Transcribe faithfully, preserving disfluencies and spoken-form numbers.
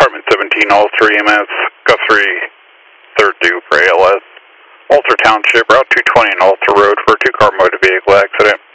Department seventeen, all three E M S, Guthrie, third due for A L S. Alter Township, Route two twenty and Alter Road for a two-car motor vehicle accident.